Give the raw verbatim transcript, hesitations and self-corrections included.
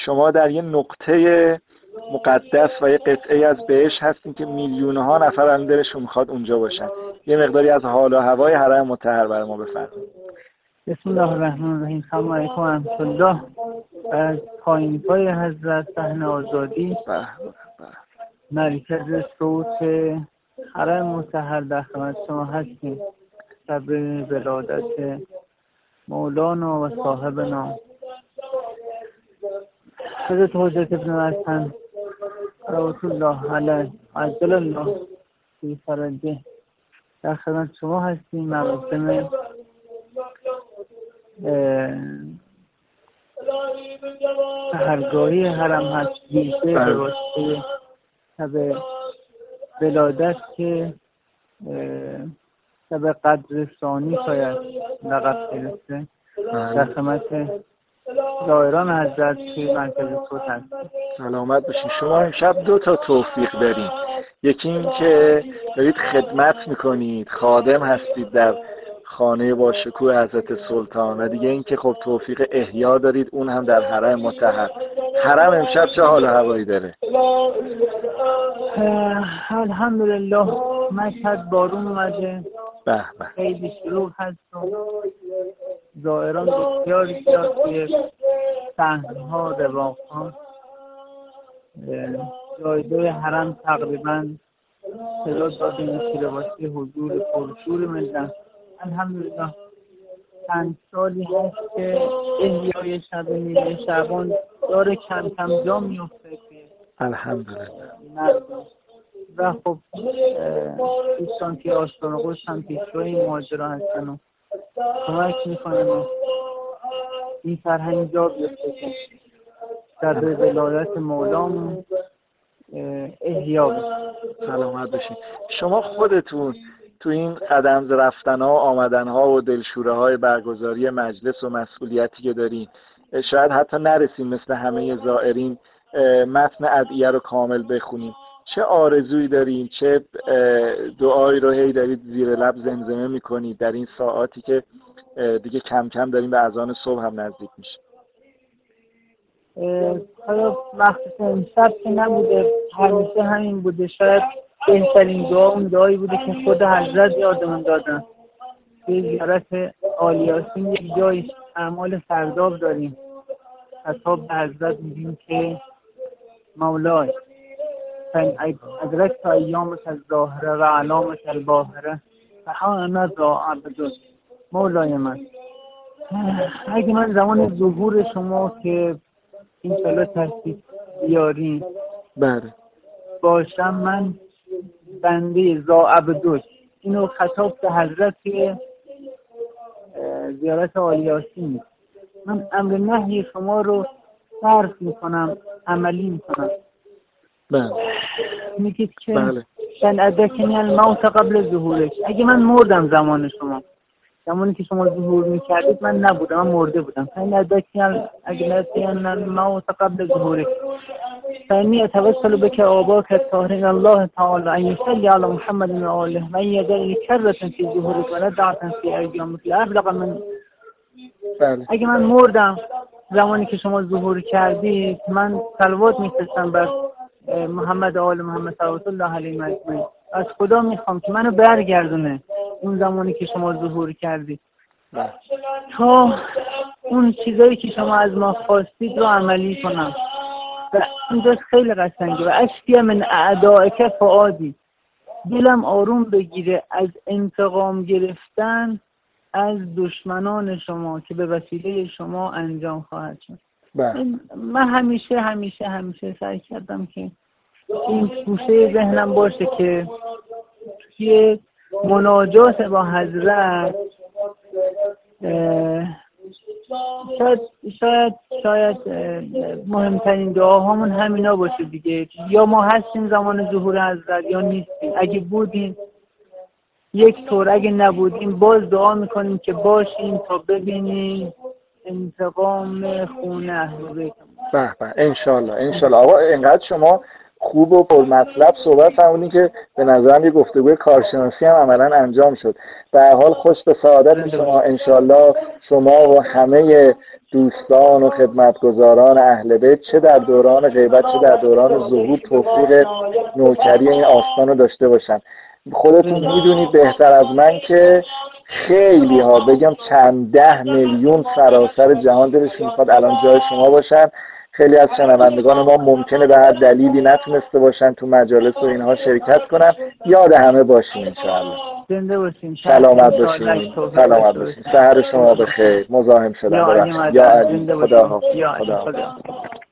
شما در یه نقطه مقدس و یه قطعه از بهشت هستین که میلیون‌ها نفر هم دلشون میخواد اونجا باشن. یه مقداری از حال و هوای حرم مطهر برای ما بفرمایید. بسم الله الرحمن الرحیم. سلام علیکم و رحمت الله. از پایین‌پای حضرت صحن آزادی مرکز صوت حرم مطهر در خدمت شما هستیم. شب ولادت مولانا و صاحبنا حضرت حجت ابن الحسن رحمة الله علیه عجل الله فی فرجه در خدمت شما هستیم. مراسم سحرگاهی حرم هست، ویژه به واسطه شب ولادت که شب قدر ثانی شاید لقب گرفته. در خدمت زائران حضرت که مرکز صوت هست. سلامت باشین. شما امشب دو تا توفیق دارین. یکی این که دارید خدمت میکنید، خادم هستید در خانه با شکوه حضرت سلطان، و دیگه این که خب توفیق احیا دارید، اون هم در حرم مطهر. حرم امشب چه حال و هوایی داره؟ الحمدلله مشهد بارون اومده، به به، خیلی شلوغ هست و زائران بسیار زیاد توی صحنه‌ها، رواق‌ها، جایگاه حرم تقریبا صدا داده میشه به واسطه حضور پرشور ملت. الحمدلله چند سالی هست که احیای شب نیمه شعبان داره کم کم جا میفته که الحمدلله و خب دوستان که آستان قدس هم پیشروی ماجرا هستن و کمک میکنن و این فرهنگ جا بیفته که در ولایت مولامون احیا بشه. سلامت باشین. شما خودتون تو این قدم رفتن ها، آمدن ها و دلشوره های برگزاری مجلس و مسئولیتی که دارین، شاید حتی نرسیم مثل همه زائرین متن ادعیه رو کامل بخونیم، چه آرزویی دارین، چه دعایی رو هی دارید زیر لب زمزمه میکنید در این ساعاتی که دیگه کم کم داریم به اذان صبح هم نزدیک میشه؟ حالا وقتی که امشب که نبوده، همیشه همین بوده. شاید بهترین دعا اون دعایی بوده که خود حضرت یادمون دادن. توی زیارت عالی یاسین یک جای اعمال سرداب داریم، خطاب به حضرت میگیم که مولای فین ادرکت ایامک الظاهره و علامک الباهره فها انا ذا عبدک. مولای من، اگه من زمان ظهور شما که این سالا تشریف بیارین بله باشم، من بنده ذا عبدک. اینو خطاب به حضرت زیارت عالی یاسین، من امر نهی شما رو صرف میکنم، عملی میکنم. بله میگید که بله شن ادکنی الموت قبل ظهورک. اگه من مردم زمان شما، زمانی که شما ظهور میکردید من نبودم، من مرده بودم. شن ادکنی الموت قبل ظهورک فانی اتوسل بک آباک الطاهرین الله تعالی ان یصلی علی محمد و آله و یجعل کرة فی ظهورک و ندعة فی ایامک ابلغ من. بله. اگه من مردم زمانی که شما ظهور کردید، من صلوات میفرستم بر محمد و آل محمد صلوات الله علیهم اجمعین. از خدا میخوام که منو برگردونه اون زمانی که شما ظهور کردید بله. تا اون چیزایی که شما از ما خواستید رو عملی کنم. و اینجاست خیلی قشنگه. و اشکی من اعدائک فؤادی، دلم آروم بگیره از انتقام گرفتن از دشمنان شما که به وسیله شما انجام خواهد شد. من همیشه همیشه همیشه سعی کردم که این گوشه ذهنم باشه که توی مناجات با حضرت شاید شاید شاید مهمترین دعاهامون همینا باشه دیگه. یا ما هستیم زمان ظهور حضرت یا نیستیم. اگه بودیم یک طور، اگه نبودیم باز دعا میکنیم که باشیم تا ببینیم انتقام خون اهل بیت. به به، انشالله انشالله. آقا اینقدر شما خوب و پرمطلب صحبت فرمودین که به نظرم یه گفتگوی کارشناسی هم عملا انجام شد. به هر حال خوش به سعادت شما، انشالله شما و همه دوستان و خدمتگزاران اهل بیت چه در دوران غیبت چه در دوران ظهور توفیق نوکری این آستان رو داشته باشن. خودتون میدونید بهتر از من که خیلی ها، بگم چند ده میلیون سراسر جهان دلشون میخواد الان جای شما باشن. خیلی از شنوندگان ما ممکنه به هر دلیلی نتونسته باشن تو مجالس و اینها شرکت کنن. یاد همه باشین انشاءالله. زنده باشین، سلامت باشین، سلامت باشین. سحر شما بخیر. مزاحم شدم، ببخشید. یا علی، خدا حافظ. خدا حافظ.